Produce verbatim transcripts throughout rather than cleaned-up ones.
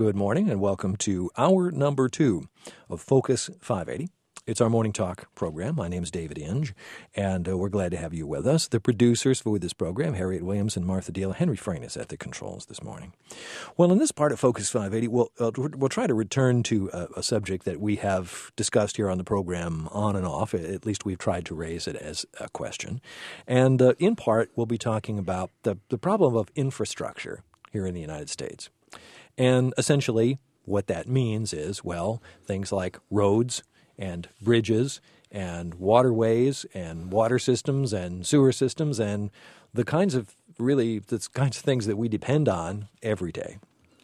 Good morning and welcome to hour number two of Focus five eighty. It's our morning talk program. My name is David Inge, and uh, we're glad to have you with us. The producers for this program, Harriet Williams and Martha Deal. Henry Frayne is at the controls this morning. Well, in this part of Focus five eighty, we'll, uh, we'll try to return to a, a subject that we have discussed here on the program on and off. At least we've tried to raise it as a question. And uh, in part, we'll be talking about the, the problem of infrastructure here in the United States. And essentially, what that means is, well, things like roads and bridges and waterways and water systems and sewer systems and the kinds of really the kinds of things that we depend on every day.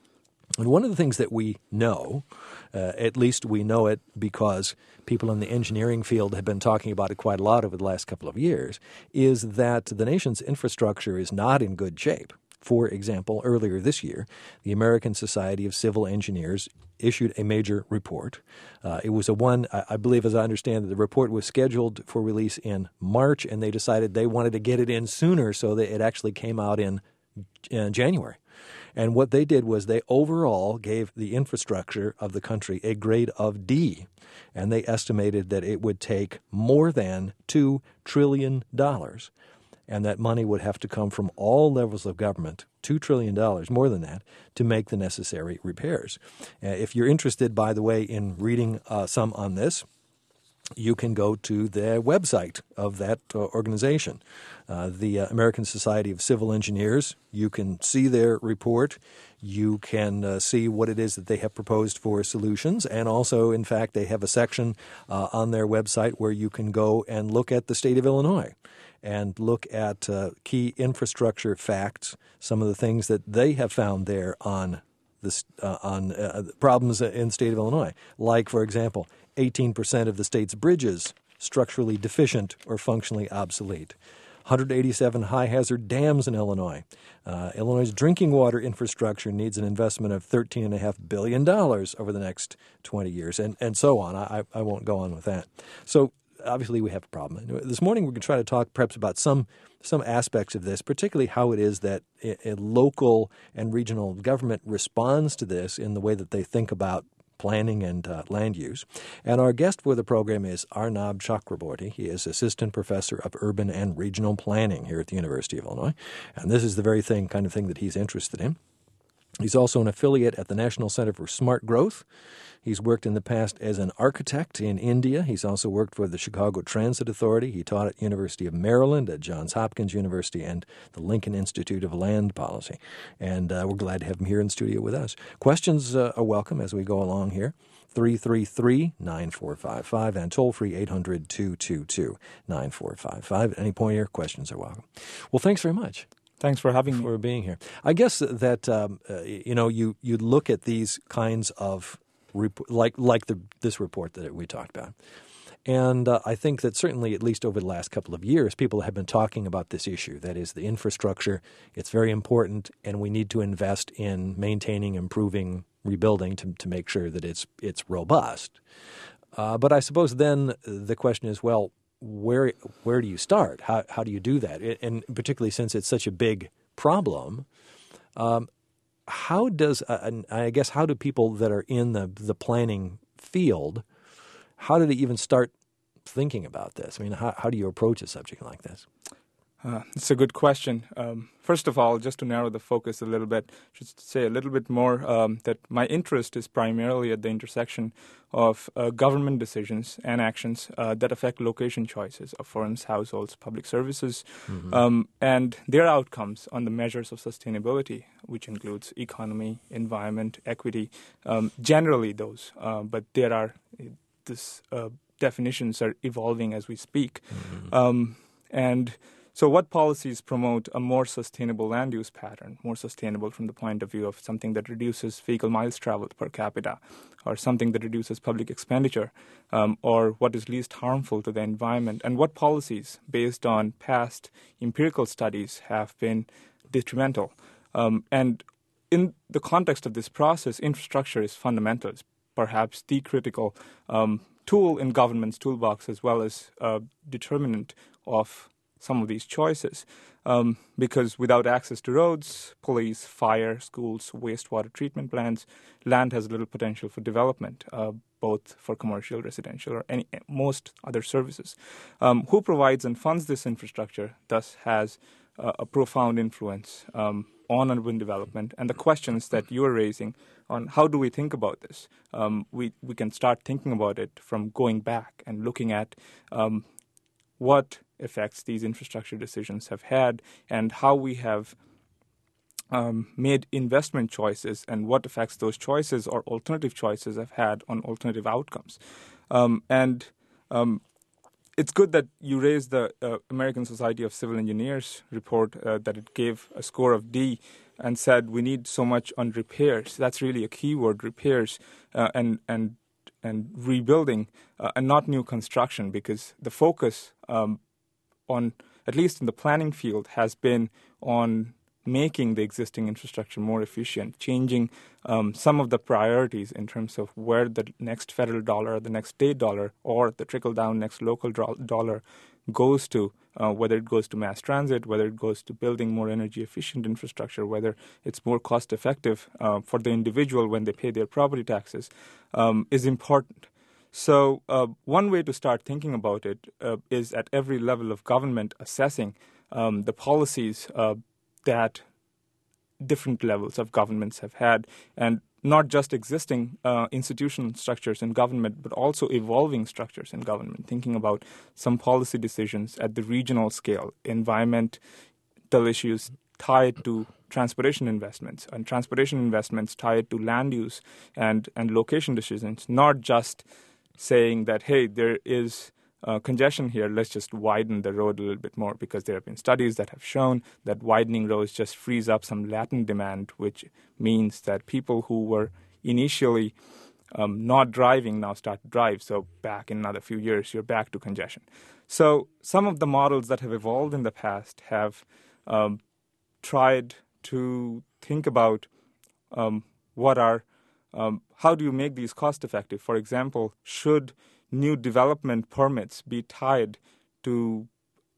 And one of the things that we know, uh, at least we know it because people in the engineering field have been talking about it quite a lot over the last couple of years, is that the nation's infrastructure is not in good shape. For example, earlier this year, the American Society of Civil Engineers issued a major report. Uh, it was a one, I, I believe, as I understand it, the report was scheduled for release in March, and they decided they wanted to get it in sooner, so that it actually came out in, in January. And what they did was they overall gave the infrastructure of the country a grade of D, and they estimated that it would take more than two trillion dollars. And that money would have to come from all levels of government, two trillion dollars, more than that, to make the necessary repairs. Uh, if you're interested, by the way, in reading uh, some on this, you can go to the website of that uh, organization, uh, the uh, American Society of Civil Engineers. You can see their report. You can uh, see what it is that they have proposed for solutions. And also, in fact, they have a section uh, on their website where you can go and look at the state of Illinois and look at uh, key infrastructure facts, some of the things that they have found there on this uh, on uh, problems in the state of Illinois. Like, for example, eighteen percent of the state's bridges structurally deficient or functionally obsolete. one hundred eighty-seven high-hazard dams in Illinois. Uh, Illinois' drinking water infrastructure needs an investment of thirteen point five billion dollars over the next twenty years, and, and so on. I, I won't go on with that. So obviously we have a problem. This morning we're going to try to talk perhaps about some some aspects of this, particularly how it is that a, a local and regional government responds to this in the way that they think about planning and uh, land use. And our guest for the program is Arnab Chakraborty. He is Assistant Professor of Urban and Regional Planning here at the University of Illinois. And this is the very thing, kind of thing that he's interested in. He's also an affiliate at the National Center for Smart Growth. He's worked in the past as an architect in India. He's also worked for the Chicago Transit Authority. He taught at University of Maryland, at Johns Hopkins University, and the Lincoln Institute of Land Policy. And uh, we're glad to have him here in the studio with us. Questions uh, are welcome as we go along here. three three three, nine four five five and toll-free eight hundred, two two two, nine four five five. At any point here, questions are welcome. Well, thanks very much. Thanks for having me. For being here. I guess that, um, uh, you know, you, you look at these kinds of, rep- like like the this report that we talked about. And uh, I think that certainly, at least over the last couple of years, people have been talking about this issue. That is, the infrastructure. It's very important, and we need to invest in maintaining, improving, rebuilding to, to make sure that it's, it's robust. Uh, but I suppose then the question is, well, Where where do you start? How how do you do that? And particularly since it's such a big problem, um, how does uh, I guess how do people that are in the the planning field, how do they even start thinking about this? I mean, how how do you approach a subject like this? Uh, it's a good question. Um, first of all, just to narrow the focus a little bit, just say a little bit more um, that my interest is primarily at the intersection of uh, government decisions and actions uh, that affect location choices of firms, households, public services, mm-hmm. um, and their outcomes on the measures of sustainability, which includes economy, environment, equity, um, generally those. Uh, but there are, this uh, definitions are evolving as we speak. Mm-hmm. Um, and So what policies promote a more sustainable land use pattern, more sustainable from the point of view of something that reduces vehicle miles traveled per capita, or something that reduces public expenditure, um, or what is least harmful to the environment, and what policies, based on past empirical studies, have been detrimental. Um, and in the context of this process, infrastructure is fundamental. It's perhaps the critical um, tool in government's toolbox, as well as a determinant of some of these choices. Um, because without access to roads, police, fire, schools, wastewater treatment plants, land has little potential for development, uh, both for commercial, residential, or any most other services. Um, who provides and funds this infrastructure thus has uh, a profound influence um, on urban development. And the questions that you are raising on how do we think about this, um, we, we can start thinking about it from going back and looking at um, what effects these infrastructure decisions have had and how we have um, made investment choices and what effects those choices or alternative choices have had on alternative outcomes. Um, and um, it's good that you raised the uh, American Society of Civil Engineers report uh, that it gave a score of D and said we need so much on repairs. That's really a key word, repairs, uh, and and and rebuilding, uh, and not new construction, because the focus um, on, at least in the planning field, has been on making the existing infrastructure more efficient, changing um, some of the priorities in terms of where the next federal dollar, the next state dollar, or the trickle-down next local dro- dollar goes to, uh, whether it goes to mass transit, whether it goes to building more energy-efficient infrastructure, whether it's more cost-effective uh, for the individual when they pay their property taxes, um, is important. So uh, one way to start thinking about it uh, is at every level of government assessing um, the policies uh, that different levels of governments have had, and not just existing uh, institutional structures in government, but also evolving structures in government, thinking about some policy decisions at the regional scale, environmental issues tied to transportation investments, and transportation investments tied to land use and, and location decisions, not just saying that, hey, there is uh, congestion here, let's just widen the road a little bit more, because there have been studies that have shown that widening roads just frees up some latent demand, which means that people who were initially um, not driving now start to drive. So back in another few years, you're back to congestion. So some of the models that have evolved in the past have um, tried to think about um, what are Um, how do you make these cost effective? For example, should new development permits be tied to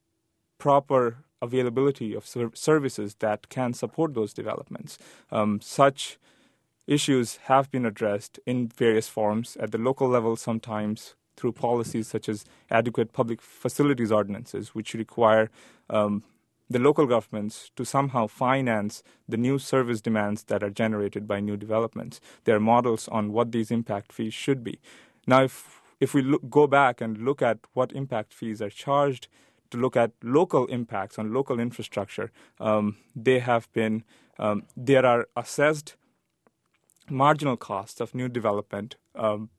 proper availability of ser- services that can support those developments? Um, such issues have been addressed in various forms at the local level, sometimes through policies such as adequate public facilities ordinances, which require um, the local governments to somehow finance the new service demands that are generated by new developments. There are models on what these impact fees should be. Now, if if we look, go back and look at what impact fees are charged, to look at local impacts on local infrastructure, um, they have been, um, there are assessed marginal costs of new development. Um,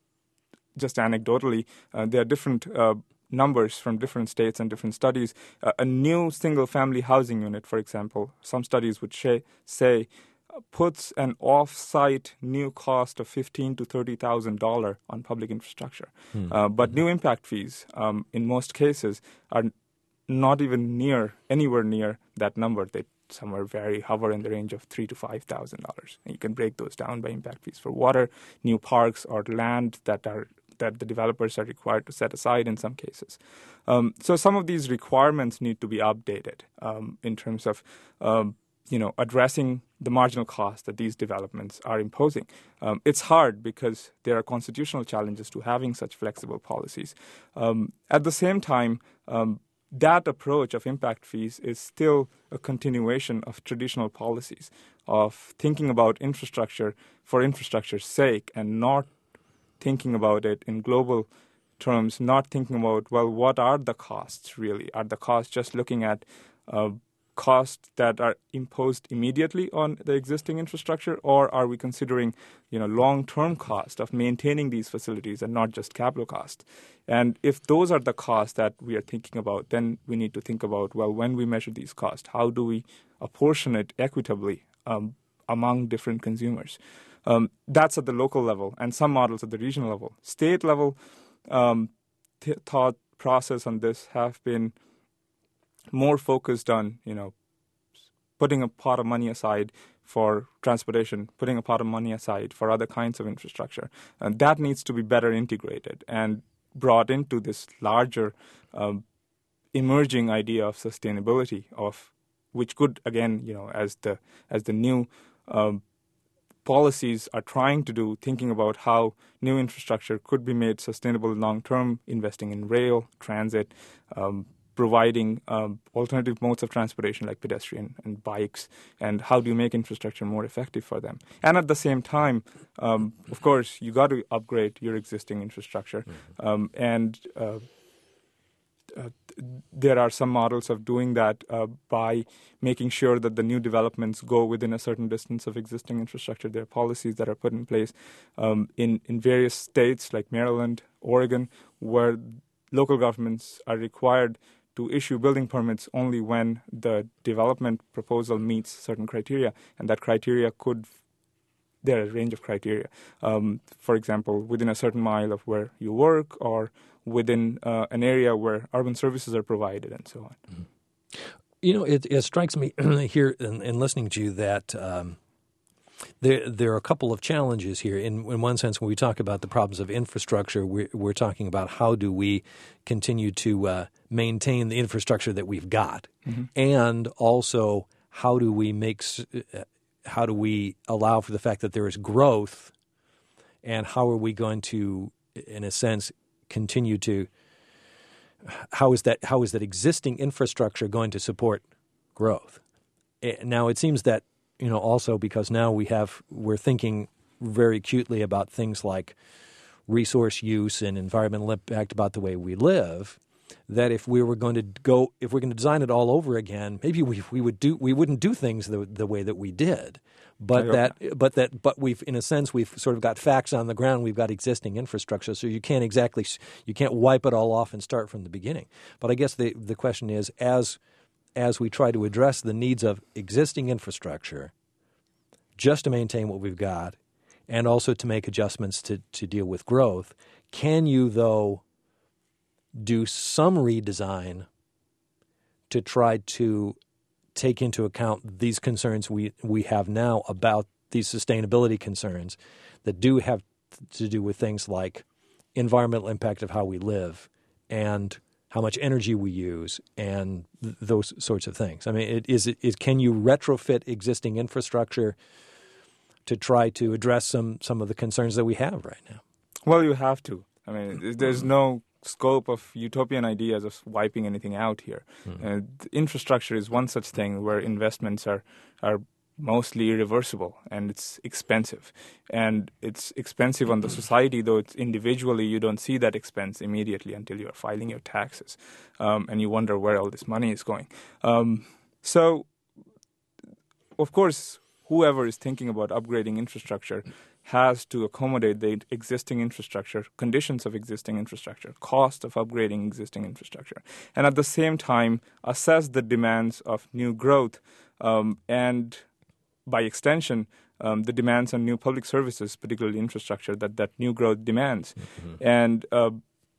just anecdotally, uh, there are different uh, numbers from different states and different studies. Uh, a new single-family housing unit, for example, some studies would sh- say uh, puts an off-site new cost of fifteen to thirty thousand dollars on public infrastructure. Hmm. Uh, but new impact fees, um, in most cases, are not even near anywhere near that number. They somewhere vary, hover in the range of three to five thousand dollars. And you can break those down by impact fees for water, new parks, or land that are that the developers are required to set aside in some cases. Um, so some of these requirements need to be updated um, in terms of, um, you know, addressing the marginal cost that these developments are imposing. Um, it's hard because there are constitutional challenges to having such flexible policies. Um, at the same time, um, that approach of impact fees is still a continuation of traditional policies of thinking about infrastructure for infrastructure's sake and not thinking about it in global terms, not thinking about, well, what are the costs really? Are the costs just looking at uh, costs that are imposed immediately on the existing infrastructure, or are we considering, you know, long-term cost of maintaining these facilities and not just capital cost? And if those are the costs that we are thinking about, then we need to think about, well, when we measure these costs, how do we apportion it equitably um, among different consumers? Um, that's at the local level, and some models at the regional level. State level um, th- thought process on this have been more focused on, you know, putting a pot of money aside for transportation, putting a pot of money aside for other kinds of infrastructure. And that needs to be better integrated and brought into this larger um, emerging idea of sustainability, of which could, again, you know, as the as the new um, policies are trying to do, thinking about how new infrastructure could be made sustainable long-term, investing in rail, transit, um, providing um, alternative modes of transportation like pedestrian and bikes, and how do you make infrastructure more effective for them. And at the same time, um, of course, you got to upgrade your existing infrastructure. Mm-hmm. um, and uh, uh, there are some models of doing that uh, by making sure that the new developments go within a certain distance of existing infrastructure. There are policies that are put in place um, in, in various states like Maryland, Oregon, where local governments are required to issue building permits only when the development proposal meets certain criteria, and that criteria could, there are a range of criteria. Um, for example, within a certain mile of where you work, or within uh, an area where urban services are provided, and so on. Mm-hmm. You know, it, it strikes me here in, in listening to you that um, there there are a couple of challenges here. In, in one sense, when we talk about the problems of infrastructure, we're, we're talking about how do we continue to uh, maintain the infrastructure that we've got, mm-hmm. and also how do we make uh, how do we allow for the fact that there is growth, and how are we going to, in a sense, continue to how is that how is that existing infrastructure going to support growth? Now, it seems that, you know, also because now we have we're thinking very acutely about things like resource use and environmental impact about the way we live, that if we were going to go if we're going to design it all over again, maybe we we would do we wouldn't do things the the way that we did. But that, but that, but we've, in a sense, we've sort of got facts on the ground. We've got existing infrastructure, so you can't exactly, you can't wipe it all off and start from the beginning. But I guess the the question is, as as we try to address the needs of existing infrastructure, just to maintain what we've got, and also to make adjustments to to deal with growth, can you though do some redesign to try to take into account these concerns we, we have now about these sustainability concerns that do have to do with things like environmental impact of how we live and how much energy we use and th- those sorts of things? I mean, it, is it is can you retrofit existing infrastructure to try to address some, some of the concerns that we have right now? Well, you have to. I mean, there's no scope of utopian ideas of wiping anything out here. Mm-hmm. Uh, infrastructure is one such thing where investments are are mostly irreversible, and it's expensive. And it's expensive on the society, though it's individually you don't see that expense immediately until you're filing your taxes, um, and you wonder where all this money is going. Um, so, of course, whoever is thinking about upgrading infrastructure has to accommodate the existing infrastructure, conditions of existing infrastructure, cost of upgrading existing infrastructure, and at the same time assess the demands of new growth um, and, by extension, um, the demands on new public services, particularly infrastructure, that, that new growth demands. Mm-hmm. And uh,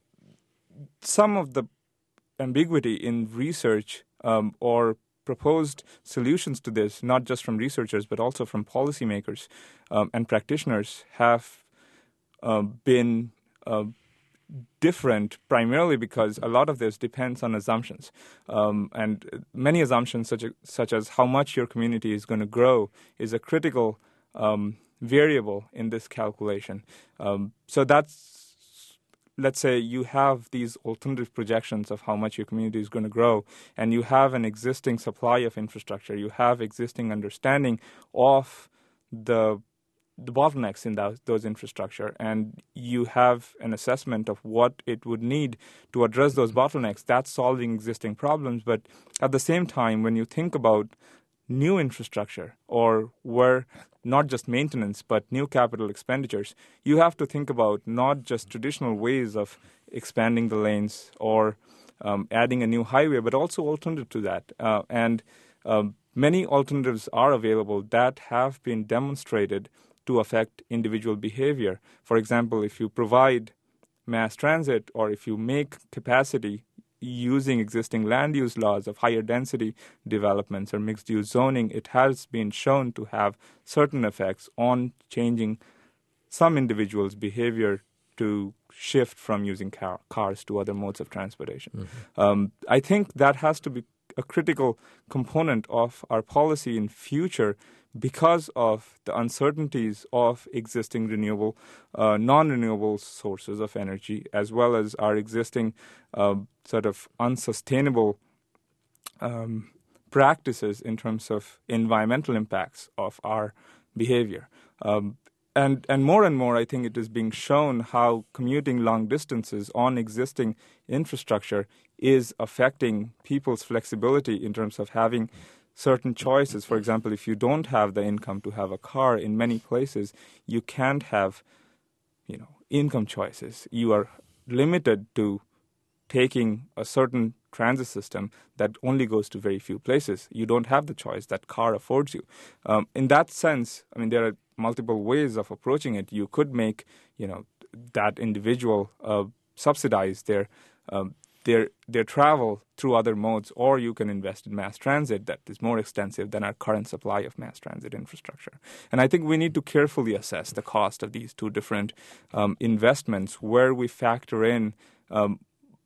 some of the ambiguity in research um, or proposed solutions to this, not just from researchers, but also from policymakers um, and practitioners, have uh, been uh, different, primarily because a lot of this depends on assumptions. Um, and many assumptions, such as, such as how much your community is going to grow, is a critical um, variable in this calculation. Um, so that's Let's say you have these alternative projections of how much your community is going to grow, and you have an existing supply of infrastructure. You have existing understanding of the the bottlenecks in those, those infrastructure, and you have an assessment of what it would need to address those bottlenecks. That's solving existing problems. But at the same time, when you think about new infrastructure, or where not just maintenance, but new capital expenditures, you have to think about not just traditional ways of expanding the lanes or um, adding a new highway, but also alternative to that. Uh, and um, many alternatives are available that have been demonstrated to affect individual behavior. For example, if you provide mass transit, or if you make capacity using existing land use laws of higher density developments or mixed use zoning, it has been shown to have certain effects on changing some individuals' behavior to shift from using car- cars to other modes of transportation. Mm-hmm. Um, I think that has to be a critical component of our policy in future because of the uncertainties of existing renewable, uh, non-renewable sources of energy, as well as our existing uh, sort of unsustainable um, practices in terms of environmental impacts of our behavior. Um, and, and more and more, I think it is being shown how commuting long distances on existing infrastructure is affecting people's flexibility in terms of having certain choices. For example, if you don't have the income to have a car, in many places, you can't have, you know, income choices. You are limited to taking a certain transit system that only goes to very few places. You don't have the choice that car affords you. Um, in that sense, I mean, there are multiple ways of approaching it. You could make, you know, that individual uh, subsidize their um, their their travel through other modes, or you can invest in mass transit that is more extensive than our current supply of mass transit infrastructure. And I think we need to carefully assess the cost of these two different um, investments, where we factor in um,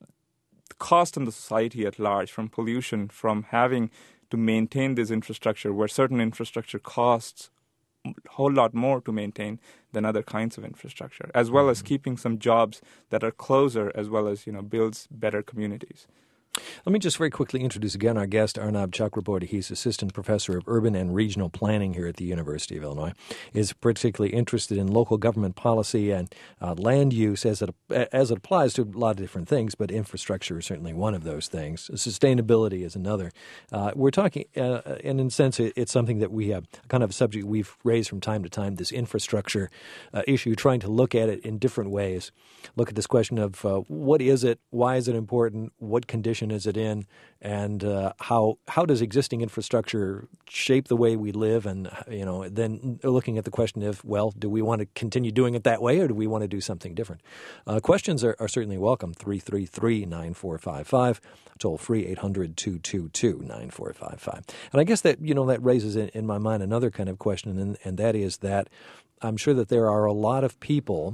the cost on the society at large from pollution, from having to maintain this infrastructure, where certain infrastructure costs a whole lot more to maintain than other kinds of infrastructure, as well as keeping some jobs that are closer, as well as, you know, builds better communities. Let me just very quickly introduce again our guest, Arnab Chakraborty. He's Assistant Professor of Urban and Regional Planning here at the University of Illinois. Is particularly interested in local government policy and uh, land use as it, as it applies to a lot of different things, but infrastructure is certainly one of those things. Sustainability is another. Uh, we're talking, uh, and in a sense, it, it's something that we have, kind of a subject we've raised from time to time, this infrastructure uh, issue, trying to look at it in different ways. Look at this question of uh, what is it, why is it important, what conditions is it in, and uh, how how does existing infrastructure shape the way we live? And, you know, then looking at the question of, well, do we want to continue doing it that way, or do we want to do something different? Uh, questions are, are certainly welcome. three three three, nine four five five, toll free eight hundred, two two two, nine four five five. And I guess that, you know, that raises in, in my mind another kind of question, and, and that is that I'm sure that there are a lot of people,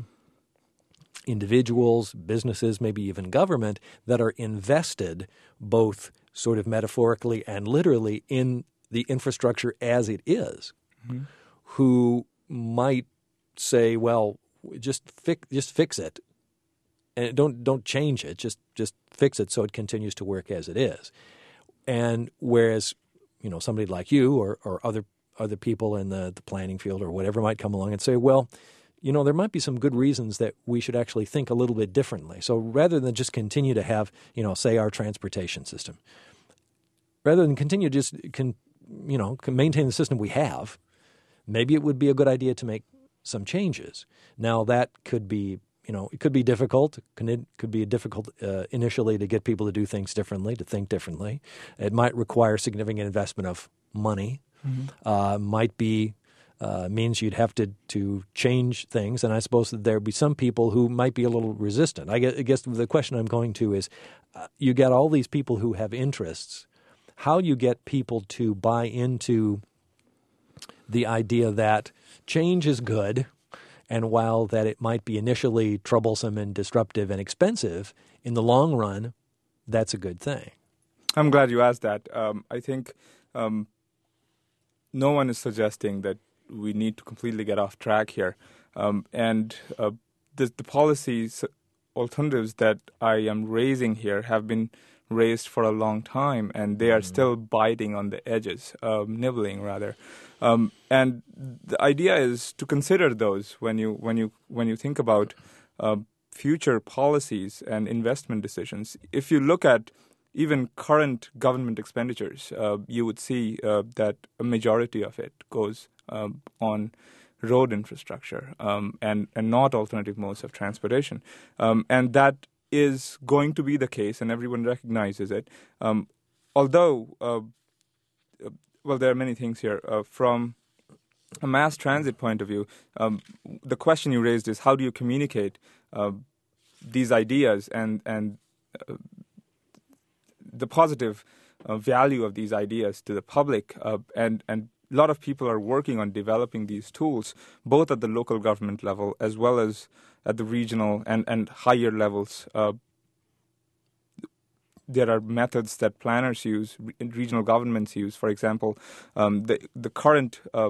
individuals, businesses, maybe even government, that are invested both sort of metaphorically and literally in the infrastructure as it is, mm-hmm. who might say, well, just fix, just fix it. And don't don't change it. Just just fix it so it continues to work as it is. And whereas, you know, somebody like you or, or other other people in the, the planning field or whatever might come along and say, well, you know, there might be some good reasons that we should actually think a little bit differently. So rather than just continue to have, you know, say our transportation system, rather than continue to just, can, you know, can maintain the system we have, maybe it would be a good idea to make some changes. Now that could be, you know, it could be difficult. It could be difficult uh, initially to get people to do things differently, to think differently. It might require significant investment of money. Mm-hmm. Uh, might be Uh, means you'd have to, to change things, and I suppose that there would be some people who might be a little resistant. I guess, I guess the question I'm going to is, uh, you get all these people who have interests. How do you get people to buy into the idea that change is good, and while that it might be initially troublesome and disruptive and expensive, in the long run, that's a good thing? I'm glad you asked that. Um, I think um, no one is suggesting that we need to completely get off track here. Um, and uh, the, the policies alternatives that I am raising here have been raised for a long time, and they are mm-hmm. still biting on the edges, uh, nibbling rather. Um, and the idea is to consider those when you when you when you think about uh, future policies and investment decisions. If you look at even current government expenditures, uh, you would see uh, that a majority of it goes um, on road infrastructure um, and, and not alternative modes of transportation. Um, and that is going to be the case, and everyone recognizes it. Um, although, uh, well, there are many things here. Uh, from a mass transit point of view, um, the question you raised is how do you communicate uh, these ideas and, and uh, the positive uh, value of these ideas to the public, uh, and and a lot of people are working on developing these tools, both at the local government level as well as at the regional and, and higher levels. Uh, there are methods that planners use, re- regional governments use. For example, um, the, the current uh,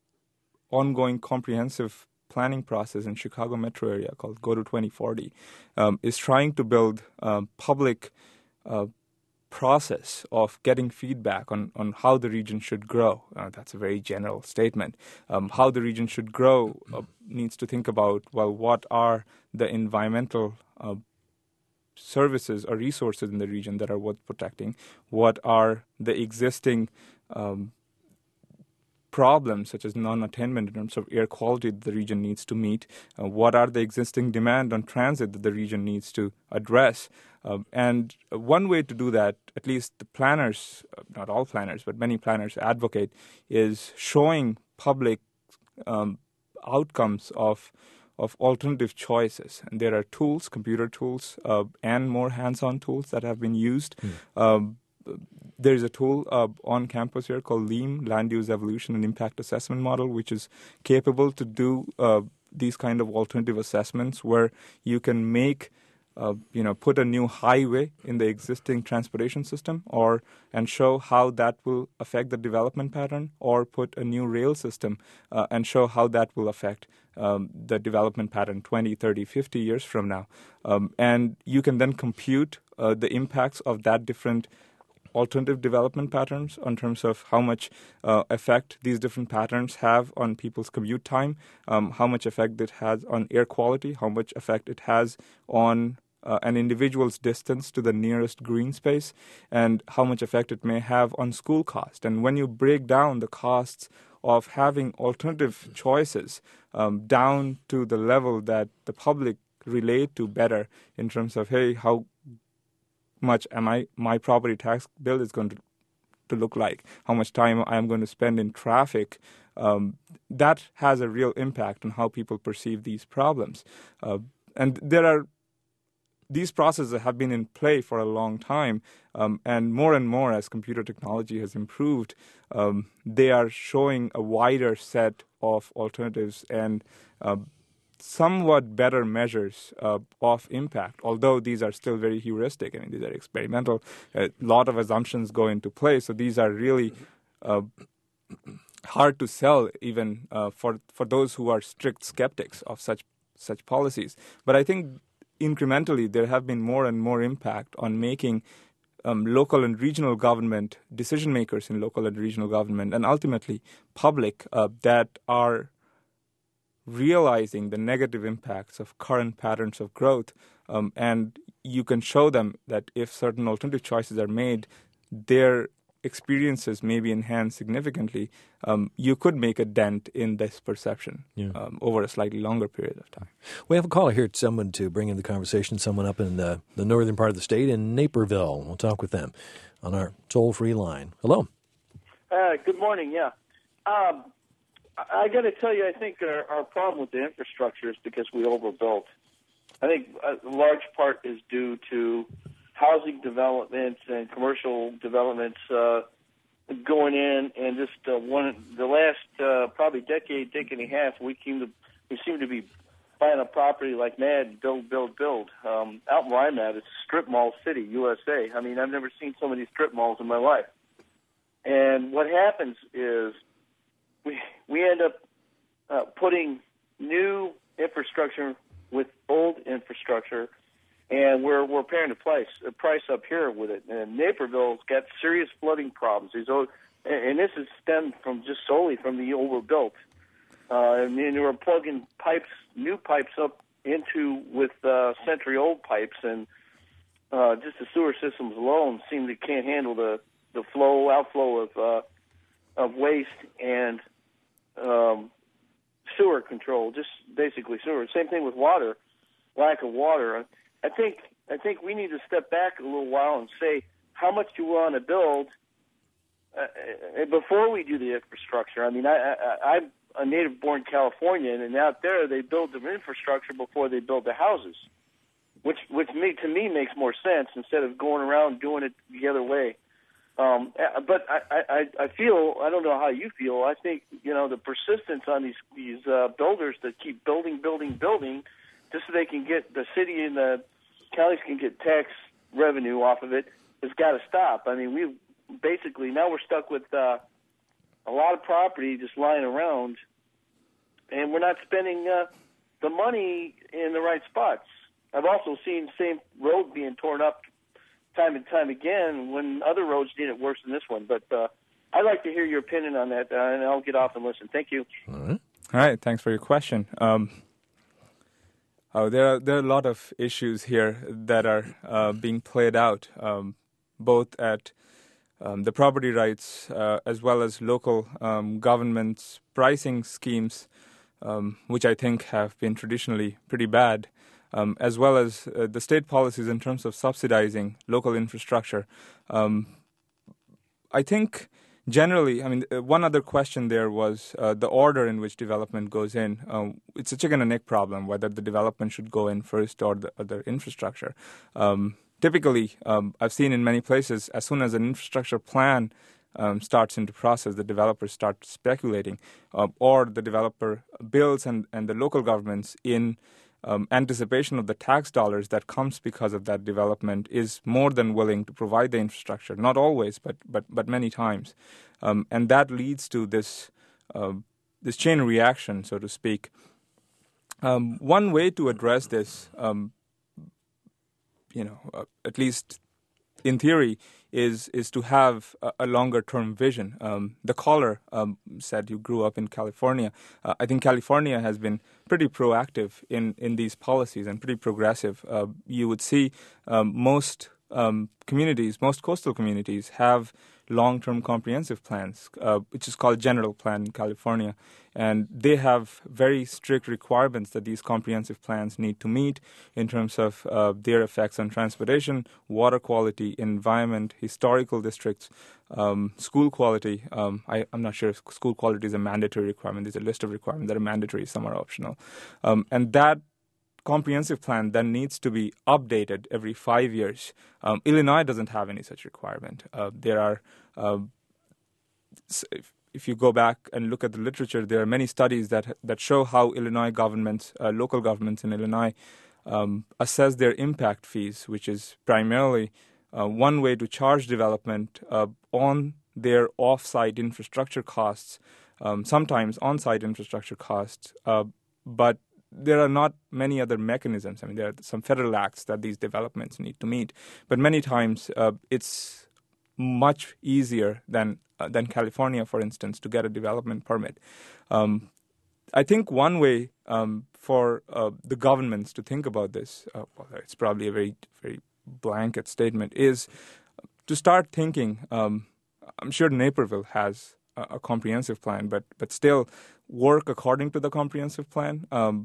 ongoing comprehensive planning process in Chicago metro area called Go to twenty forty um, is trying to build um, public uh, process of getting feedback on, on how the region should grow. Uh, that's a very general statement. Um, how the region should grow uh, needs to think about, well, what are the environmental uh, services or resources in the region that are worth protecting? What are the existing um, problems, such as non-attainment in terms of air quality that the region needs to meet? Uh, what are the existing demand on transit that the region needs to address? Um, and one way to do that, at least the planners, uh, not all planners, but many planners advocate, is showing public um, outcomes of of alternative choices. And there are tools, computer tools, uh, and more hands-on tools that have been used. Mm. Um, There's a tool uh, on campus here called LEAM, Land Use Evolution and Impact Assessment Model, which is capable to do uh, these kind of alternative assessments where you can make, uh, you know, put a new highway in the existing transportation system, or and show how that will affect the development pattern, or put a new rail system uh, and show how that will affect um, the development pattern twenty, thirty, fifty years from now. Um, and you can then compute uh, the impacts of that different alternative development patterns in terms of how much uh, effect these different patterns have on people's commute time, um, how much effect it has on air quality, how much effect it has on uh, an individual's distance to the nearest green space, and how much effect it may have on school cost. And when you break down the costs of having alternative choices um, down to the level that the public relate to better in terms of, hey, how much am I my property tax bill is going to, to look like, how much time I am going to spend in traffic, um, that has a real impact on how people perceive these problems. Uh, and there are these processes have been in play for a long time, um, and more and more as computer technology has improved, um, they are showing a wider set of alternatives and uh, somewhat better measures uh, of impact, although these are still very heuristic. I mean, these are experimental. A lot of assumptions go into play, so these are really uh, hard to sell even uh, for for those who are strict skeptics of such such policies. But I think incrementally there have been more and more impact on making um, local and regional government, decision makers in local and regional government, and ultimately public uh, that are realizing the negative impacts of current patterns of growth, um, and you can show them that if certain alternative choices are made, their experiences may be enhanced significantly. Um, you could make a dent in this perception yeah. um, over a slightly longer period of time. We have a caller here, someone to bring in the conversation, someone up in the, the northern part of the state in Naperville. We'll talk with them on our toll-free line. Hello. Uh, good morning, yeah. Um, I got to tell you, I think our, our problem with the infrastructure is because we overbuilt. I think a large part is due to housing developments and commercial developments uh, going in, and just uh, one the last uh, probably decade, decade and a half, we came to we seem to be buying a property like mad, build, build, build. Um, out where I'm at, it's strip mall city, U S A. I mean, I've never seen so many strip malls in my life. And what happens is we we end up uh, putting new infrastructure with old infrastructure, and we're we're paying the price a price up here with it. And Naperville's got serious flooding problems. These old, and this is stemmed from just solely from the overbuilt. Uh, and then we're plugging pipes, new pipes up into with uh, century-old pipes, and uh, just the sewer systems alone seem to can't handle the the flow outflow of uh, of waste and um, sewer control. Just basically sewer. Same thing with water, lack of water. I think I think we need to step back a little while and say how much do we want to build uh, before we do the infrastructure. I mean, I, I, I'm a native-born Californian, and out there they build the infrastructure before they build the houses, which which me, to me makes more sense instead of going around doing it the other way. Um, but I, I, I feel, I don't know how you feel, I think, you know, the persistence on these, these uh, builders that keep building, building, building, just so they can get, the city and the counties can get tax revenue off of it, has got to stop. I mean, we basically, now we're stuck with uh, a lot of property just lying around, and we're not spending uh, the money in the right spots. I've also seen the same road being torn up time and time again when other roads need it worse than this one. But uh, I'd like to hear your opinion on that, uh, and I'll get off and listen. Thank you. All right. All right, thanks for your question. Um, oh, there are there are a lot of issues here that are uh, being played out, um, both at um, the property rights uh, as well as local um, governments' pricing schemes, um, which I think have been traditionally pretty bad. Um, as well as uh, the state policies in terms of subsidizing local infrastructure. Um, I think generally, I mean, uh, one other question there was uh, the order in which development goes in. Um, it's a chicken and egg problem, whether the development should go in first or the other infrastructure. Um, typically, um, I've seen in many places, as soon as an infrastructure plan um, starts into process, the developers start speculating, uh, or the developer builds and, and the local governments in Um, anticipation of the tax dollars that comes because of that development is more than willing to provide the infrastructure. Not always, but but but many times, um, and that leads to this uh, this chain reaction, so to speak. Um, one way to address this, um, you know, uh, at least in theory, is is to have a, a longer term vision. Um, the caller um, said you grew up in California. Uh, I think California has been pretty proactive in, in these policies and pretty progressive. Uh, you would see um, most um, communities, most coastal communities have long-term comprehensive plans, uh, which is called General Plan in California. And they have very strict requirements that these comprehensive plans need to meet in terms of uh, their effects on transportation, water quality, environment, historical districts, um, school quality. Um, I, I'm not sure if school quality is a mandatory requirement. There's a list of requirements that are mandatory, some are optional. Um, and that comprehensive plan then needs to be updated every five years. Um, Illinois doesn't have any such requirement. Uh, there are, uh, if, if you go back and look at the literature, there are many studies that that show how Illinois governments, uh, local governments in Illinois, um, assess their impact fees, which is primarily uh, one way to charge development uh, on their off-site infrastructure costs, um, sometimes on-site infrastructure costs, uh, but there are not many other mechanisms. I mean, there are some federal acts that these developments need to meet, but many times uh, it's much easier than uh, than California, for instance, to get a development permit. Um, I think one way um, for uh, the governments to think about this, uh, well, it's probably a very very blanket statement, is to start thinking. Um, I'm sure Naperville has a, a comprehensive plan, but but still work according to the comprehensive plan. Um,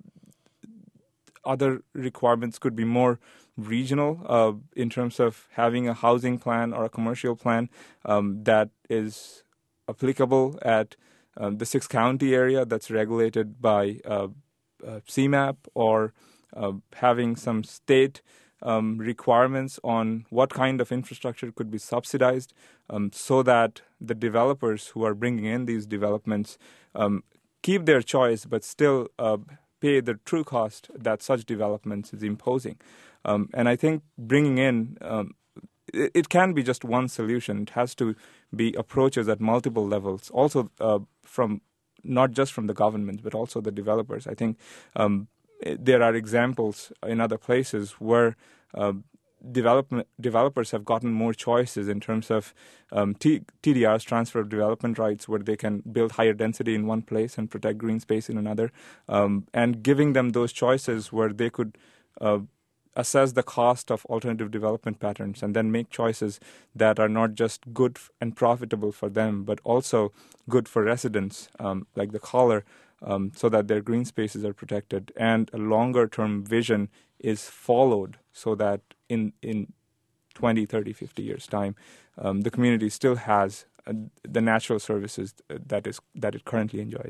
Other requirements could be more regional uh, in terms of having a housing plan or a commercial plan um, that is applicable at um, the six-county area that's regulated by uh, uh, C MAP, or uh, having some state um, requirements on what kind of infrastructure could be subsidized um, so that the developers who are bringing in these developments um, keep their choice but still uh, pay the true cost that such developments is imposing. Um, and I think bringing in, um, it, it can be just one solution. It has to be approaches at multiple levels, also uh, from not just from the government, but also the developers. I think um, there are examples in other places where uh, development developers have gotten more choices in terms of um, T- TDRs, transfer of development rights, where they can build higher density in one place and protect green space in another, um, and giving them those choices where they could uh, assess the cost of alternative development patterns and then make choices that are not just good and profitable for them, but also good for residents, um, like the caller, um, so that their green spaces are protected, and a longer-term vision is followed so that in in twenty, thirty, fifty years' time, um, the community still has uh, the natural services that is that it currently enjoys.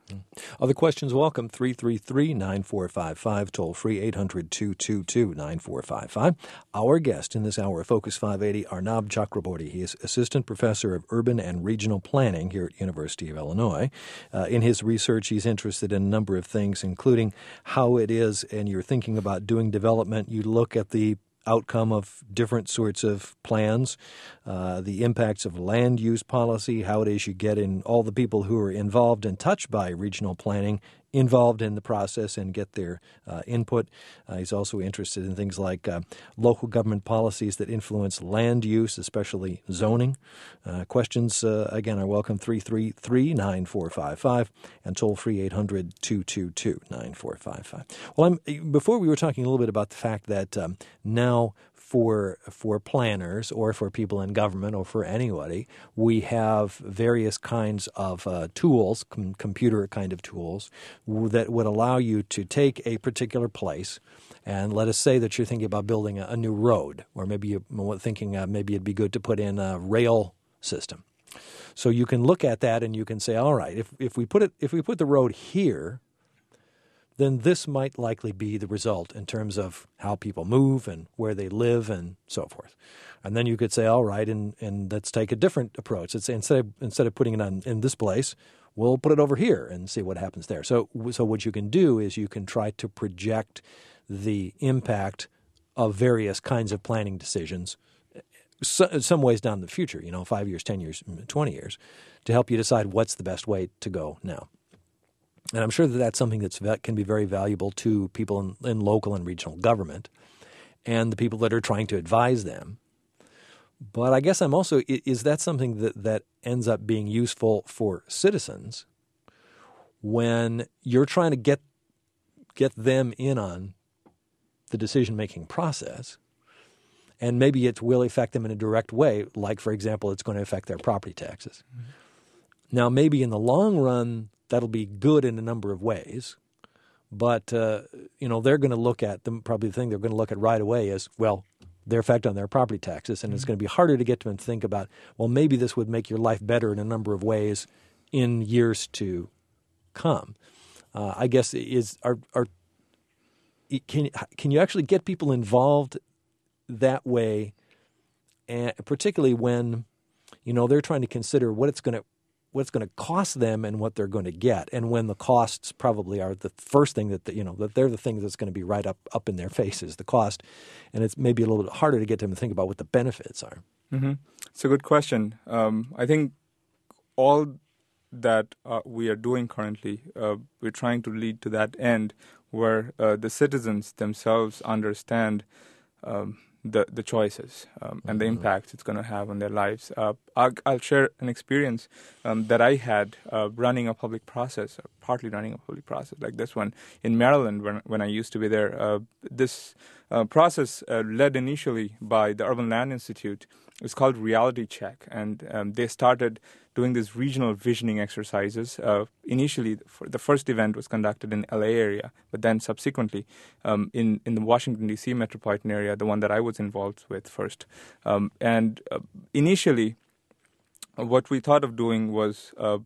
Other questions, welcome. three three three, nine four five five, toll free eight hundred, two two two, nine four five five. Our guest in this hour of Focus five eighty, Arnab Chakraborty. He is Assistant Professor of Urban and Regional Planning here at University of Illinois. Uh, in his research, he's interested in a number of things, including how it is, and you're thinking about doing development, you look at the outcome of different sorts of plans, uh, the impacts of land use policy, how it is you get in all the people who are involved and touched by regional planning involved in the process and get their uh, input. Uh, he's also interested in things like uh, local government policies that influence land use, especially zoning. Uh, questions, uh, again, are welcome. three three three, nine four five five and toll free eight hundred, two two two, nine four five five. Well, I'm, before we were talking a little bit about the fact that um, now for for planners or for people in government or for anybody, we have various kinds of uh, tools, com- computer kind of tools, w- that would allow you to take a particular place and let us say that you're thinking about building a, a new road, or maybe you're thinking uh, maybe it'd be good to put in a rail system. So you can look at that and you can say, all right, if if we put it if we put the road here, then this might likely be the result in terms of how people move and where they live and so forth. And then you could say, all right, and, and let's take a different approach. It's instead of, instead of putting it on in this place, we'll put it over here and see what happens there. So, so what you can do is you can try to project the impact of various kinds of planning decisions so, some ways down the future, you know, five years, ten years, twenty years, to help you decide what's the best way to go now. And I'm sure that that's something that's, that can be very valuable to people in, in local and regional government and the people that are trying to advise them. But I guess I'm also, is that something that, that ends up being useful for citizens when you're trying to get get them in on the decision-making process, and maybe it will affect them in a direct way, like, for example, it's going to affect their property taxes. Mm-hmm. Now, maybe in the long run, that'll be good in a number of ways, but uh, you know they're going to look at them. Probably the thing they're going to look at right away is, well, their effect on their property taxes, and mm-hmm. it's going to be harder to get them to think about, well, maybe this would make your life better in a number of ways in years to come. Uh, I guess is are are can can you actually get people involved that way, and particularly when you know they're trying to consider what it's going to. what it's going to cost them and what they're going to get, and when the costs probably are the first thing that the, you know that they're the thing that's going to be right up up in their faces, the cost, and it's maybe a little bit harder to get them to think about what the benefits are. Mm-hmm. It's a good question. Um, I think all that uh, we are doing currently, uh, we're trying to lead to that end where uh, the citizens themselves understand Um, the the choices um, and the impact it's going to have on their lives. Uh, I'll, I'll share an experience um, that I had uh, running a public process, or partly running a public process like this one in Maryland when when I used to be there. Uh, this uh, process uh, led initially by the Urban Land Institute. It's called Reality Check, and um, they started doing these regional visioning exercises. Uh, initially, for the first event was conducted in L A area, but then subsequently um, in, in the Washington, D C metropolitan area, the one that I was involved with first. Um, and uh, initially, uh, what we thought of doing was, uh,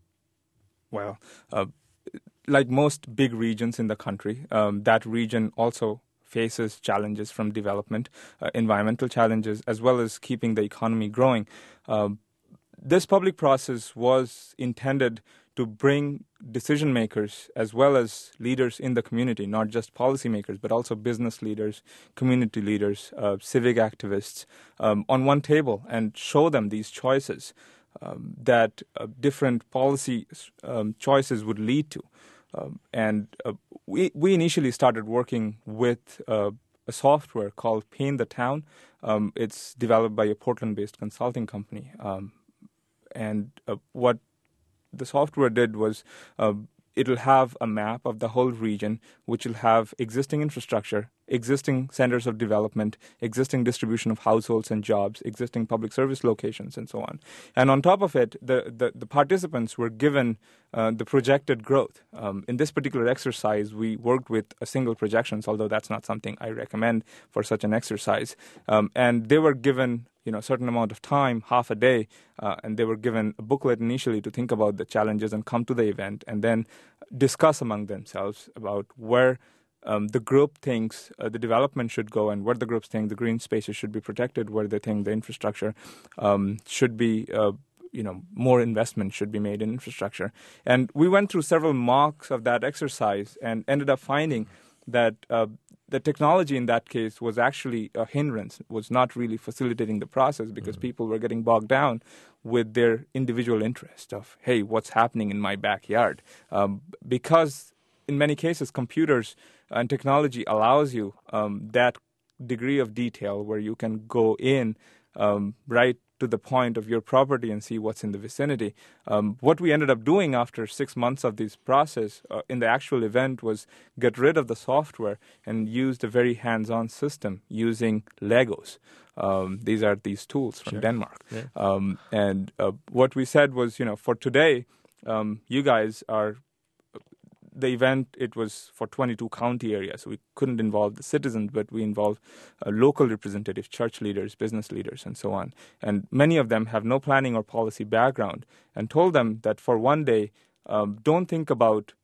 well, uh, like most big regions in the country, um, that region also faces challenges from development, uh, environmental challenges, as well as keeping the economy growing. Um, this public process was intended to bring decision makers as well as leaders in the community, not just policymakers, but also business leaders, community leaders, uh, civic activists, um, on one table and show them these choices um, that uh, different policy um, choices would lead to. Um, and uh, we we initially started working with uh, a software called Paint the Town. Um, it's developed by a Portland-based consulting company. Um, and uh, what the software did was uh, it'll have a map of the whole region, which will have existing infrastructure, existing centers of development, existing distribution of households and jobs, existing public service locations, and so on. And on top of it, the, the, the participants were given uh, the projected growth. Um, in this particular exercise, we worked with a single projections, although that's not something I recommend for such an exercise. Um, and they were given you know, a certain amount of time, half a day, uh, and they were given a booklet initially to think about the challenges and come to the event, and then discuss among themselves about where um, the group thinks uh, the development should go and where the groups think the green spaces should be protected, where they think the infrastructure um, should be, uh, you know, more investment should be made in infrastructure. And we went through several mocks of that exercise and ended up finding that uh, the technology in that case was actually a hindrance, was not really facilitating the process because mm-hmm. people were getting bogged down with their individual interest of, hey, what's happening in my backyard? Um, because in many cases, computers and technology allows you um, that degree of detail where you can go in um, right to the point of your property and see what's in the vicinity. Um, what we ended up doing after six months of this process uh, in the actual event was get rid of the software and used a very hands-on system using Legos. Um, these are these tools from sure. Denmark. Yeah. Um, and uh, what we said was, you know, for today, um, you guys are the event, it was for twenty-two county areas, so we couldn't involve the citizens, but we involved uh, local representatives, church leaders, business leaders, and so on. And many of them have no planning or policy background, and told them that for one day, um, don't think about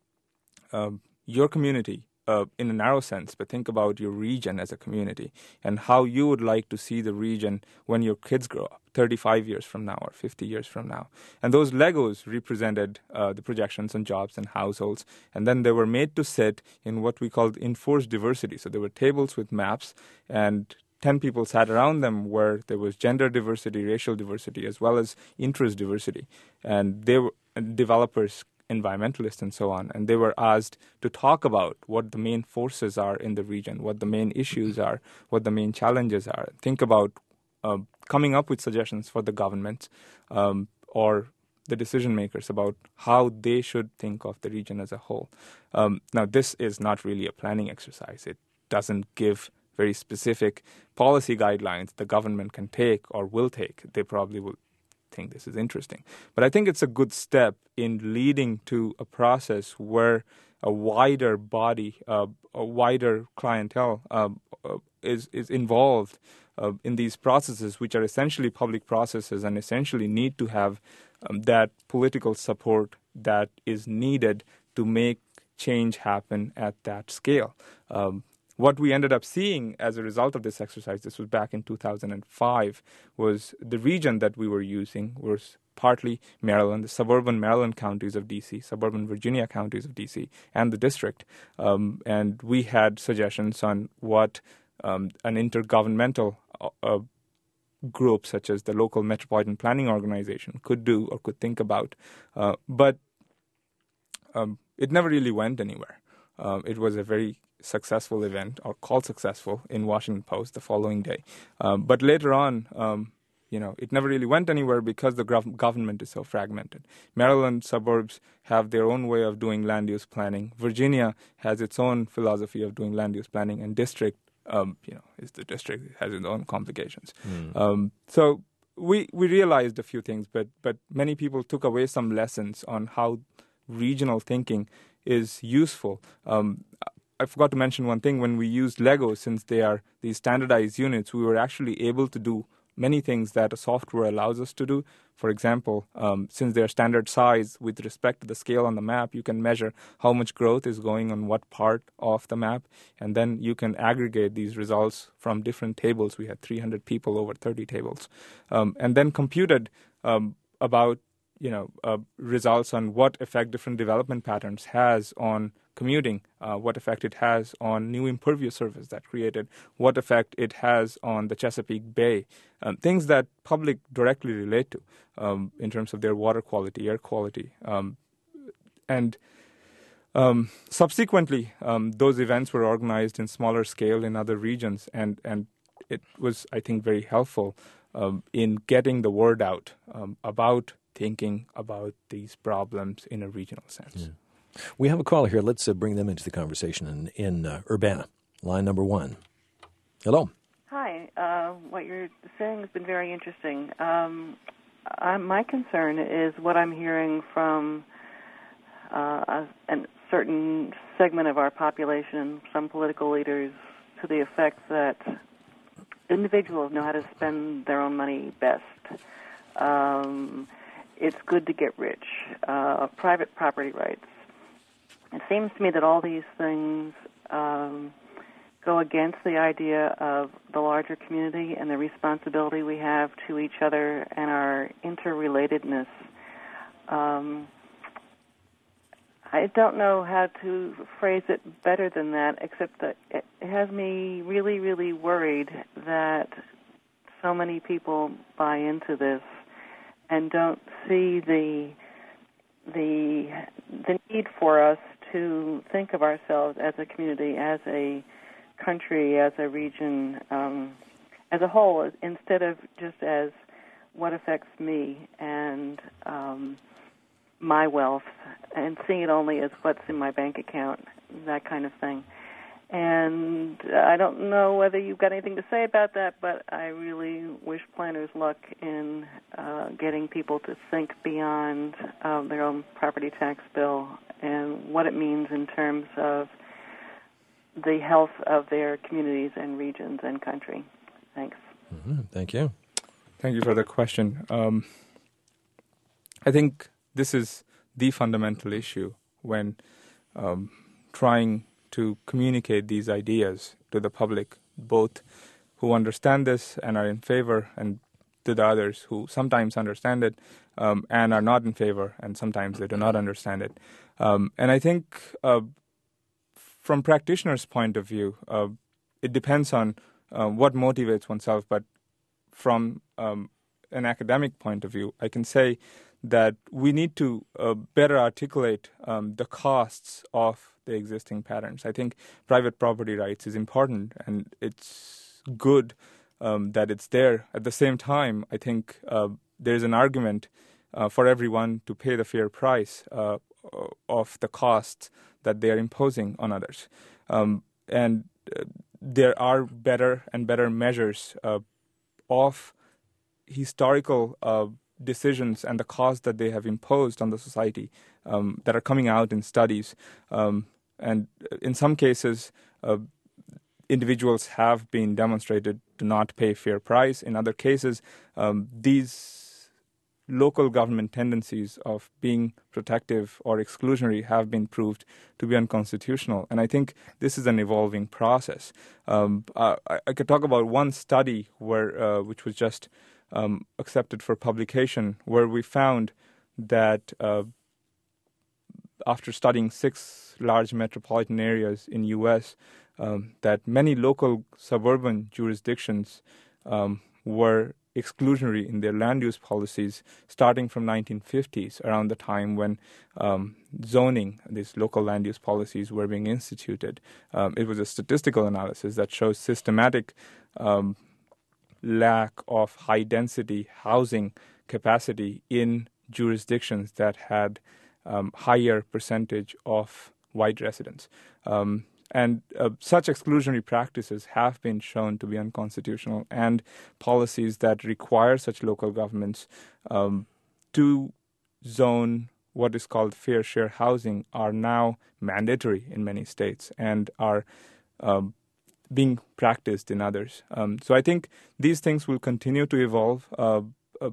um, your community uh, in a narrow sense, but think about your region as a community and how you would like to see the region when your kids grow up, thirty-five years from now or fifty years from now. And those Legos represented uh, the projections on jobs and households, and then they were made to sit in what we called enforced diversity. So there were tables with maps, and ten people sat around them where there was gender diversity, racial diversity, as well as interest diversity. And they were developers, environmentalists, and so on, and they were asked to talk about what the main forces are in the region, what the main issues are, what the main challenges are. Think about uh, coming up with suggestions for the government um, or the decision makers about how they should think of the region as a whole. Um, now, this is not really a planning exercise. It doesn't give very specific policy guidelines the government can take or will take. They probably will think this is interesting. But I think it's a good step in leading to a process where a wider body, uh, a wider clientele uh, uh, is, is involved uh, in these processes, which are essentially public processes and essentially need to have um, that political support that is needed to make change happen at that scale. Um, What we ended up seeing as a result of this exercise, this was back in two thousand five, was the region that we were using was partly Maryland, the suburban Maryland counties of D C, suburban Virginia counties of D C, and the district. Um, and we had suggestions on what um, an intergovernmental uh, group, such as the local metropolitan planning organization, could do or could think about. Uh, but um, it never really went anywhere. Uh, it was a very successful event, or called successful, in Washington Post the following day. Um, but later on, um, you know, it never really went anywhere because the gov- government is so fragmented. Maryland suburbs have their own way of doing land use planning. Virginia has its own philosophy of doing land use planning, and district, um, you know, is the district, it has its own complications. Mm. Um, so we we realized a few things, but but many people took away some lessons on how regional thinking is useful. Um, I forgot to mention one thing. When we used Lego, since they are these standardized units, we were actually able to do many things that a software allows us to do. For example, um, since they're standard size with respect to the scale on the map, you can measure how much growth is going on what part of the map, and then you can aggregate these results from different tables. We had three hundred people over thirty tables, um, and then computed um, about you know uh, results on what effect different development patterns has on commuting, uh, what effect it has on new impervious surface that created, what effect it has on the Chesapeake Bay, um, things that public directly relate to um, in terms of their water quality, air quality. Um, and um, subsequently, um, those events were organized in smaller scale in other regions, and, and it was, I think, very helpful um, in getting the word out um, about thinking about these problems in a regional sense. Yeah. We have a caller here. Let's uh, bring them into the conversation in, in uh, Urbana, line number one. Hello. Hi. Uh, what you're saying has been very interesting. Um, I, my concern is what I'm hearing from uh, a, a certain segment of our population, some political leaders, to the effect that individuals know how to spend their own money best. Um, it's good to get rich. Uh, private property rights. it seems to me that all these things um, go against the idea of the larger community and the responsibility we have to each other and our interrelatedness. Um, I don't know how to phrase it better than that, except that it has me really, really worried that so many people buy into this and don't see the the the need for us to think of ourselves as a community, as a country, as a region, um, as a whole, instead of just as what affects me and um, my wealth, and seeing it only as what's in my bank account, that kind of thing. And I don't know whether you've got anything to say about that, but I really wish planners luck in uh, getting people to think beyond uh, their own property tax bill and what it means in terms of the health of their communities and regions and country. Thanks. Mm-hmm. Thank you. Thank you for the question. Um, I think this is the fundamental issue when um, trying to communicate these ideas to the public, both who understand this and are in favor, and to the others who sometimes understand it um, and are not in favor, and sometimes they do not understand it. Um, and I think uh, from practitioners' point of view, uh, it depends on uh, what motivates oneself, but from um, an academic point of view, I can say that we need to uh, better articulate um, the costs of the existing patterns. I think private property rights is important, and it's good um, that it's there. At the same time, I think uh, there's an argument uh, for everyone to pay the fair price uh, of the costs that they are imposing on others. Um, and uh, there are better and better measures uh, of historical uh, decisions and the costs that they have imposed on the society um, that are coming out in studies. Um, and in some cases, uh, individuals have been demonstrated to not pay fair price. In other cases, um, these local government tendencies of being protective or exclusionary have been proved to be unconstitutional. And I think this is an evolving process. Um, uh, I, I could talk about one study where uh, which was just um, accepted for publication, where we found that uh, after studying six large metropolitan areas in U S, um, that many local suburban jurisdictions um, were exclusionary in their land use policies starting from nineteen fifties, around the time when um, zoning, these local land use policies were being instituted. Um, it was a statistical analysis that shows systematic um, lack of high-density housing capacity in jurisdictions that had um, higher percentage of white residents. Um, And uh, such exclusionary practices have been shown to be unconstitutional, and policies that require such local governments um, to zone what is called fair share housing are now mandatory in many states and are um, being practiced in others. Um, so I think these things will continue to evolve, uh, uh,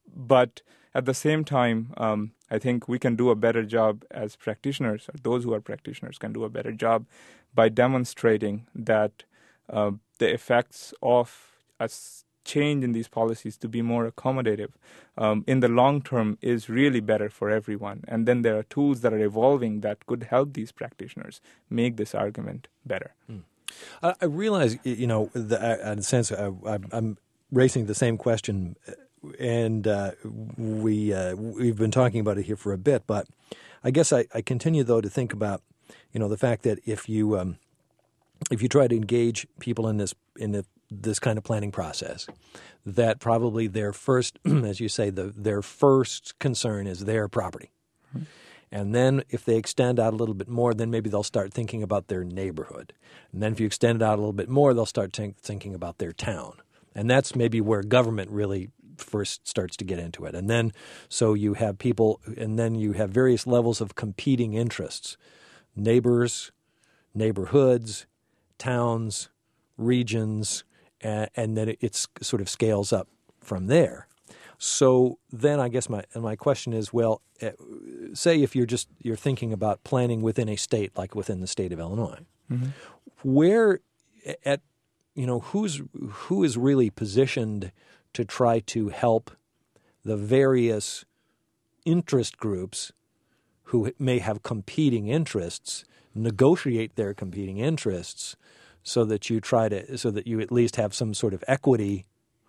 but at the same time, um, I think we can do a better job as practitioners, or those who are practitioners can do a better job by demonstrating that uh, the effects of a change in these policies to be more accommodative um, in the long term is really better for everyone. And then there are tools that are evolving that could help these practitioners make this argument better. Mm. I, I realize, you know, the, uh, in a sense, I, I, I'm raising the same question. And uh, we, uh, we've been talking about it here for a bit, but I guess I, I continue, though, to think about, you know, the fact that if you um, if you try to engage people in this in the, this kind of planning process, that probably their first, as you say, the, their first concern is their property. Mm-hmm. And then if they extend out a little bit more, then maybe they'll start thinking about their neighborhood. And then if you extend it out a little bit more, they'll start think, thinking about their town. And that's maybe where government really first starts to get into it. And then so you have people, and then you have various levels of competing interests, neighbors, neighborhoods, towns, regions, and, and then it it's, sort of scales up from there. So then I guess my and my question is, well, uh, say if you're just you're thinking about planning within a state, like within the state of Illinois, mm-hmm. where at you know who's who is really positioned to try to help the various interest groups who may have competing interests negotiate their competing interests, so that you try to so that you at least have some sort of equity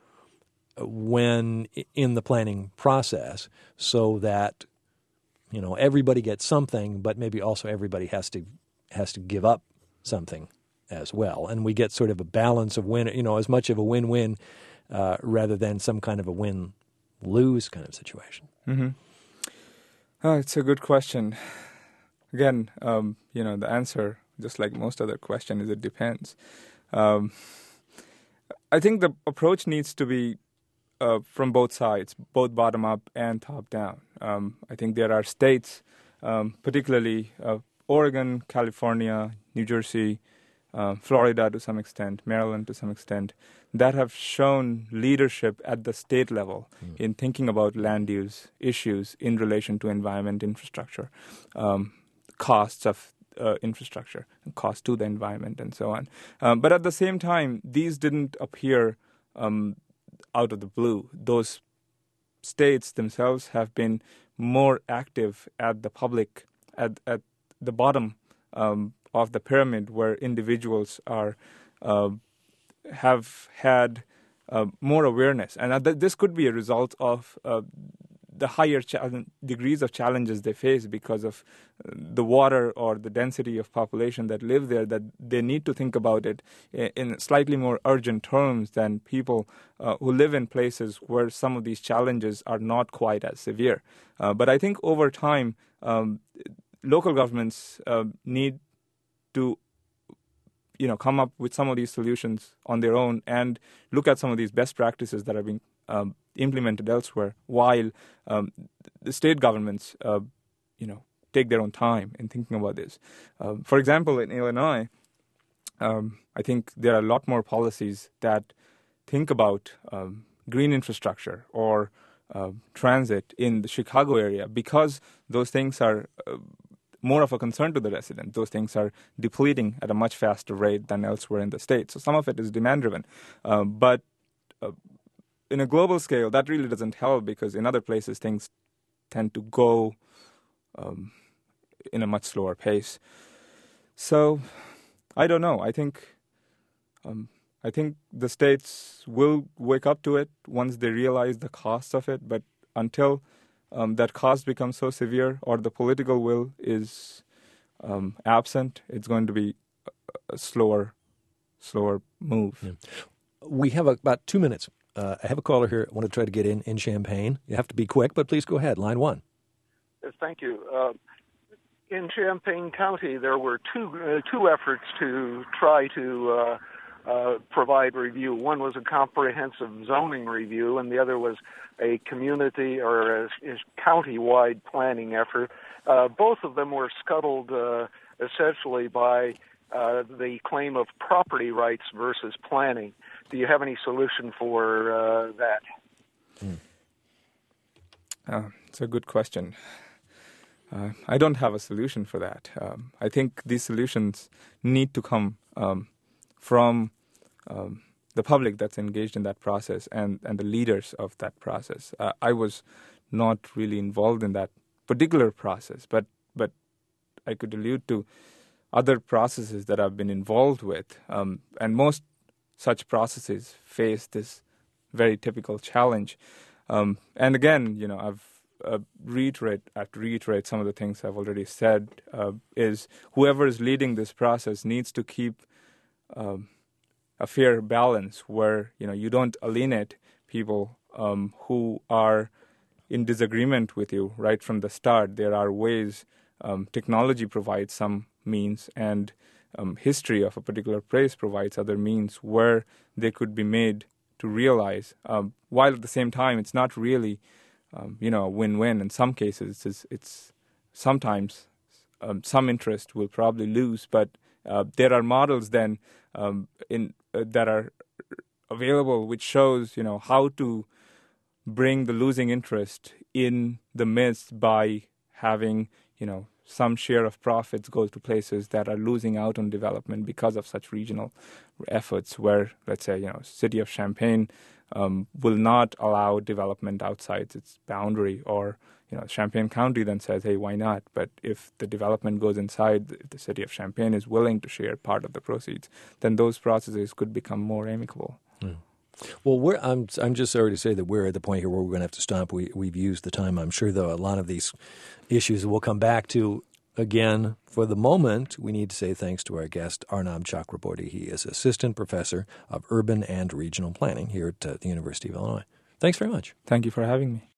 when in the planning process, so that you know everybody gets something, but maybe also everybody has to has to give up something as well, and we get sort of a balance of win, you know, as much of a win-win uh, rather than some kind of a win-lose kind of situation. Mm-hmm. Oh, it's a good question. Again, um, you know, the answer, just like most other question, is it depends. Um, I think the approach needs to be uh, from both sides, both bottom up and top down. Um, I think there are states, um, particularly uh, Oregon, California, New Jersey, uh, Florida to some extent, Maryland to some extent, that have shown leadership at the state level mm. in thinking about land use issues in relation to environment infrastructure, um, costs of uh, infrastructure, cost to the environment, and so on. Um, but at the same time, these didn't appear um, out of the blue. Those states themselves have been more active at the public, at, at the bottom um, of the pyramid, where individuals are uh, have had uh, more awareness. And th- this could be a result of uh, the higher challenge, degrees of challenges they face because of the water or the density of population that live there, that they need to think about it in slightly more urgent terms than people uh, who live in places where some of these challenges are not quite as severe. Uh, but I think over time, um, local governments uh, need to you know, come up with some of these solutions on their own and look at some of these best practices that are being um, implemented elsewhere, while um, the state governments, uh, you know, take their own time in thinking about this. Um, for example, in Illinois, um, I think there are a lot more policies that think about um, green infrastructure or uh, transit in the Chicago area, because those things are uh, more of a concern to the resident. Those things are depleting at a much faster rate than elsewhere in the state. So some of it is demand-driven. Uh, but uh, in a global scale, that really doesn't help, because in other places things tend to go um, in a much slower pace. So I don't know. I think um, I think the states will wake up to it once they realize the cost of it. But until Um, that cost becomes so severe, or the political will is um, absent, it's going to be a, a slower, slower move. Yeah. We have a, about two minutes. Uh, I have a caller here. I want to try to get in in Champaign. You have to be quick, but please go ahead. Line one. Yes, thank you. Uh, in Champaign County, there were two uh, two efforts to try to uh, uh, provide review. One was a comprehensive zoning review, and the other was a community or a, a county-wide planning effort. Uh, both of them were scuttled uh, essentially by uh, the claim of property rights versus planning. Do you have any solution for uh, that? Mm. Uh, it's a good question. Uh, I don't have a solution for that. Um, I think these solutions need to come um, from um, the public that's engaged in that process and, and the leaders of that process. Uh, I was not really involved in that particular process, but but I could allude to other processes that I've been involved with. Um, and most such processes face this very typical challenge. Um, and again, you know, I've uh, reiterate, I have to reiterate some of the things I've already said, uh, is whoever is leading this process needs to keep um, a fair balance where, you know, you don't alienate people um, who are in disagreement with you right from the start. There are ways um, technology provides some means, and um, history of a particular place provides other means where they could be made to realize, um, while at the same time it's not really, um, you know, a win-win. In some cases, it's, it's sometimes um, some interest will probably lose, but uh, there are models then um, in uh, that are available which shows, you know, how to bring the losing interest in the midst by having, you know, some share of profits goes to places that are losing out on development because of such regional efforts where, let's say, you know, city of Champaign um, will not allow development outside its boundary, or, you know, Champaign County then says, hey, why not? But if the development goes inside, if the city of Champaign is willing to share part of the proceeds, then those processes could become more amicable. Mm. Well, we're, I'm I'm just sorry to say that we're at the point here where we're going to have to stop. We, we've used the time. I'm sure, though, a lot of these issues we'll come back to again. For the moment, we need to say thanks to our guest, Arnab Chakraborty. He is Assistant Professor of Urban and Regional Planning here at uh, the University of Illinois. Thanks very much. Thank you for having me.